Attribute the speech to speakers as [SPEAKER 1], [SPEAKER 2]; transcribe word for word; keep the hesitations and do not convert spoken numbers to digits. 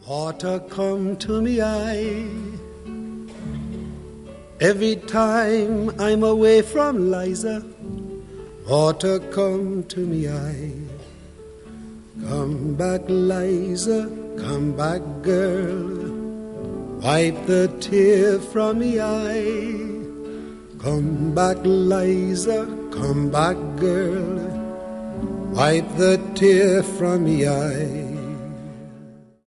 [SPEAKER 1] Water come to me eye every time I'm away from Liza. Water come to me eye. Come back, Liza, come back, girl. Wipe the tear from me eye. Come back, Liza, come back, girl. Wipe the tear from me eye.